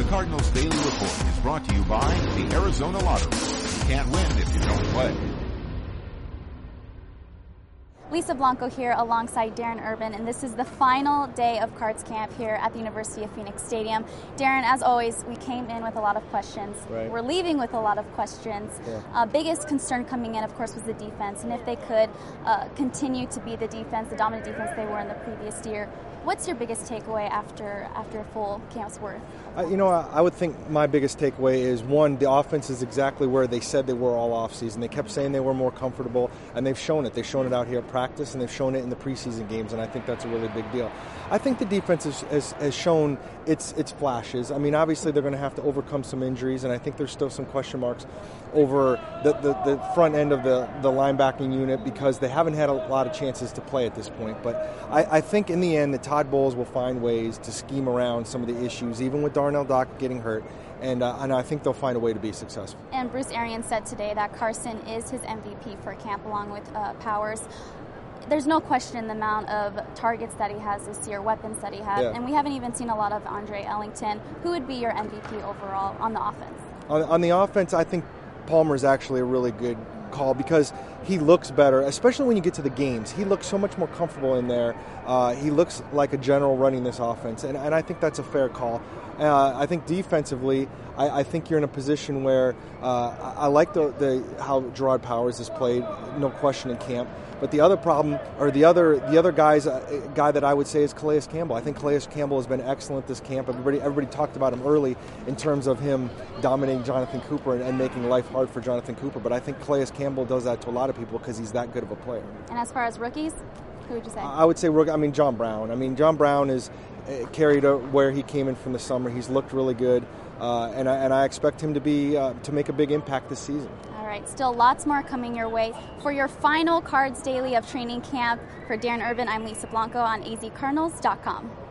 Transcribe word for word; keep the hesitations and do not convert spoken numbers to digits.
Cardinals Daily Report is brought to you by the Arizona Lottery. You can't win if you don't play. Lisa Blanco here alongside Darren Urban, and this is the final day of Cards Camp here at the University of Phoenix Stadium. Darren, as always, we came in with a lot of questions. Right. We're leaving with a lot of questions. Yeah. Uh, biggest concern coming in, of course, was the defense, and if they could uh, continue to be the defense, the dominant defense they were in the previous year. What's your biggest takeaway after after a full camp's worth? Uh, you know, I, I would think my biggest takeaway is, one, the offense is exactly where they said they were all offseason. They kept saying they were more comfortable, and they've shown it. They've shown it out here at practice, and they've shown it in the preseason games, and I think that's a really big deal. I think the defense has, has, has shown its its flashes. I mean, obviously they're going to have to overcome some injuries, and I think there's still some question marks over the, the, the front end of the, the linebacking unit because they haven't had a lot of chances to play at this point. But I, I think in the end that Todd Bowles will find ways to scheme around some of the issues, even with Darnell Dock getting hurt, and, uh, and I think they'll find a way to be successful. And Bruce Arians said today that Carson is his M V P for camp along with uh, Powers. There's no question the amount of targets that he has this year, weapons that he has, Yeah. and we haven't even seen a lot of Andre Ellington. Who would be your M V P overall on the offense? On, on the offense, I think Palmer is actually a really good call because he looks better, especially when you get to the games. He looks so much more comfortable in there. Uh, he looks like a general running this offense, and, and I think that's a fair call. Uh, I think defensively, I, I think you're in a position where uh, I, I like the, the how Gerard Powers has played, no question, in camp. But the other problem, or the other the other guys, uh, guy that I would say is Calais Campbell. I think Calais Campbell has been excellent this camp. Everybody everybody talked about him early in terms of him dominating Jonathan Cooper and, and making life hard for Jonathan Cooper. But I think Calais Campbell does that to a lot of people because he's that good of a player. And as far as rookies, who would you say? I would say, I mean, John Brown. I mean, John Brown is uh, carried uh, where he came in from the summer. He's looked really good, uh, and, I, and I expect him to be uh, to make a big impact this season. All right, still lots more coming your way. For your final Cards Daily of training camp, for Darren Urban, I'm Lisa Blanco on A Z Cardinals dot com.